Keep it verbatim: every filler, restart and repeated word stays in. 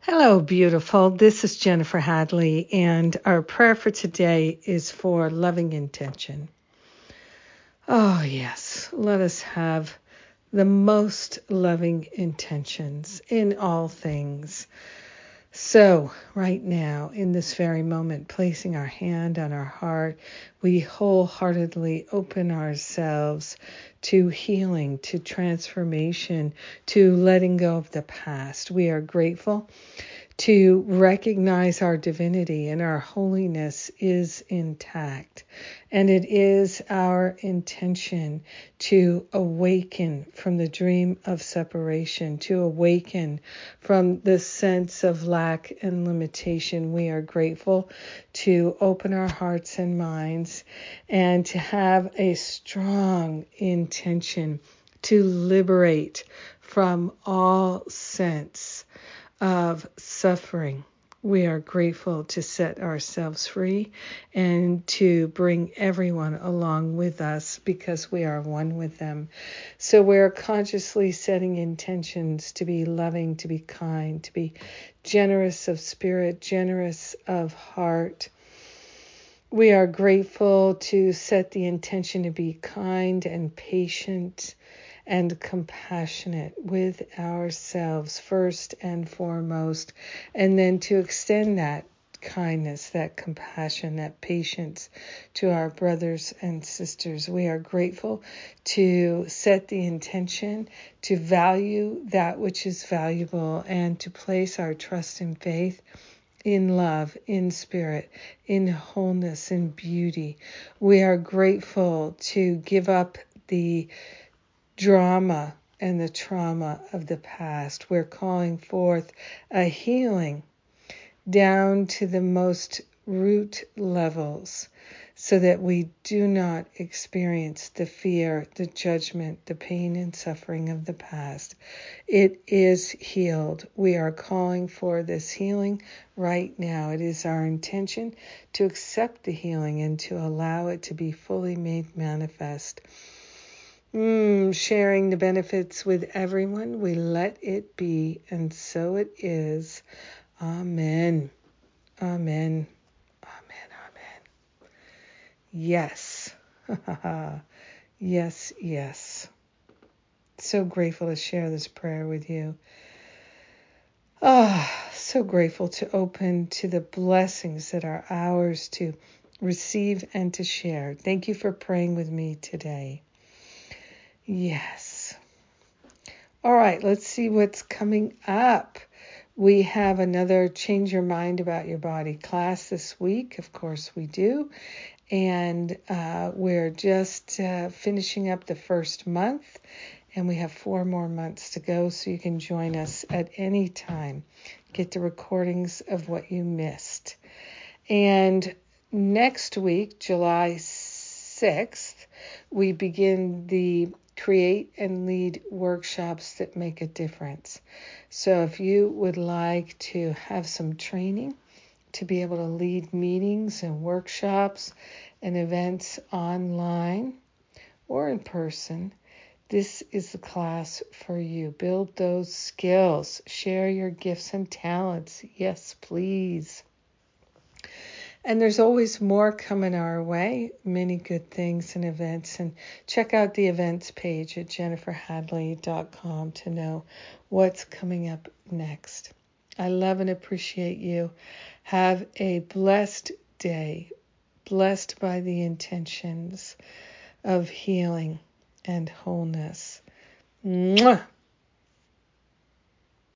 Hello, beautiful. This is Jennifer Hadley, and our prayer for today is for loving intention. Oh, yes, let us have the most loving intentions in all things. So, right now, in this very moment, placing our hand on our heart, we wholeheartedly open ourselves to healing, to transformation, to letting go of the past. We are grateful to recognize our divinity and our holiness is intact. And it is our intention to awaken from the dream of separation, to awaken from the sense of lack and limitation. We are grateful to open our hearts and minds and to have a strong intention to liberate from all sense of suffering. We are grateful to set ourselves free and to bring everyone along with us because we are one with them. So we're consciously setting intentions to be loving, to be kind, to be generous of spirit, generous of heart. We are grateful to set the intention to be kind and patient and compassionate with ourselves first and foremost, and then to extend that kindness, that compassion, that patience to our brothers and sisters. We are grateful to set the intention to value that which is valuable and to place our trust and faith in love, in spirit, in wholeness, in beauty. We are grateful to give up the drama and the trauma of the past. We're calling forth a healing down to the most root levels so that we do not experience the fear, the judgment, the pain and suffering of the past. It is healed. We are calling for this healing right now. It is our intention to accept the healing and to allow it to be fully made manifest. Mm, sharing the benefits with everyone, we let it be, and so it is. Amen. Amen. Amen. Amen. Yes. Yes, yes. So grateful to share this prayer with you. Ah, oh, so grateful to open to the blessings that are ours to receive and to share. Thank you for praying with me today. Yes. All right, let's see what's coming up. We have another Change Your Mind About Your Body class this week. Of course we do. And uh, we're just uh, finishing up the first month. And we have four more months to go. So you can join us at any time. Get the recordings of what you missed. And next week, July sixth, we begin the Create and Lead workshops that make a difference. So if you would like to have some training to be able to lead meetings and workshops and events online or in person, this is the class for you. Build those skills. Share your gifts and talents. Yes, please. And there's always more coming our way, many good things and events. And check out the events page at jennifer hadley dot com to know what's coming up next. I love and appreciate you. Have a blessed day, blessed by the intentions of healing and wholeness. Mwah!